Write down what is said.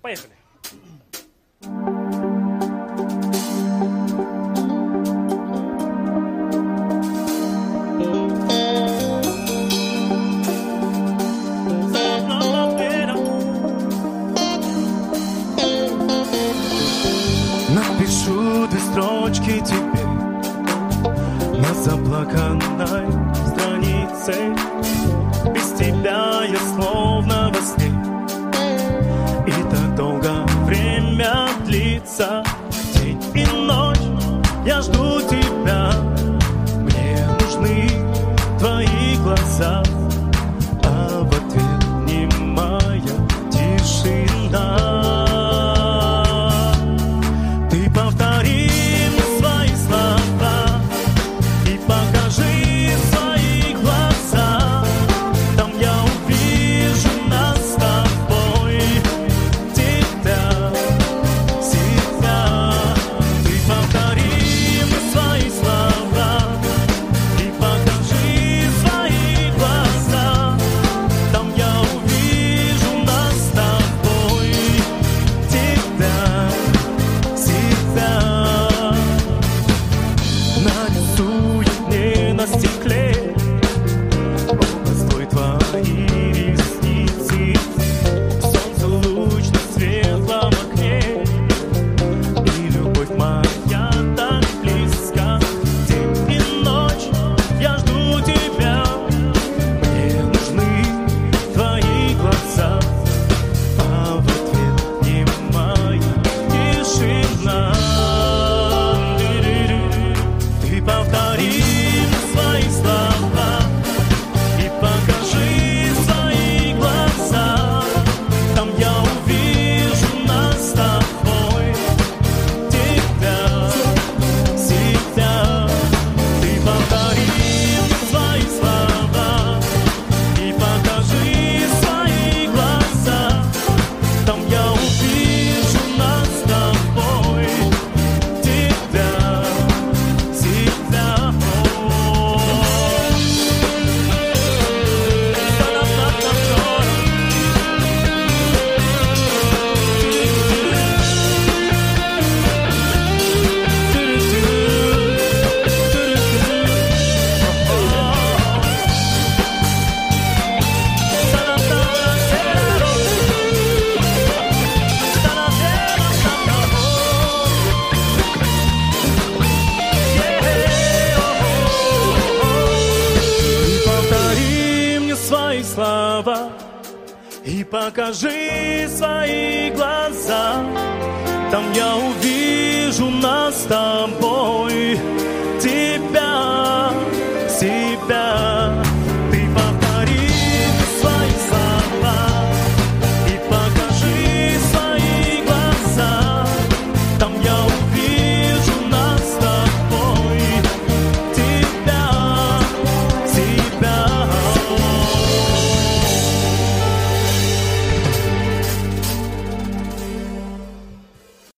Поехали. Напишу 2 строчки тебе на заплаканной странице. Без тебя я словно во сне, и так долго время длится. День и ночь я жду тебя. Мне нужны твои глаза, а в ответ немая тишина. Ты повтори мне свои слова и покажи свои глаза. Там я увижу нас с тобой, тебя, себя. Ты повтори мне свои слова и покажи свои глаза. Там я увижу нас с тобой, тебя, себя. Нарисуй мне на стекле образ твой, твои ресницы. Солнце луч на светлом окне, и любовь моя так близко. День и ночь я жду тебя. Мне нужны твои глаза, а в ответ немая тишина. Ты повтори мне свои слова и покажи свои глаза. Там я увижу нас с тобой, тебя, себя. Ты повтори мне свои слова и покажи свои глаза. Там я увижу нас с тобой, тебя, себя. Ты повтори мне свои слова и покажи свои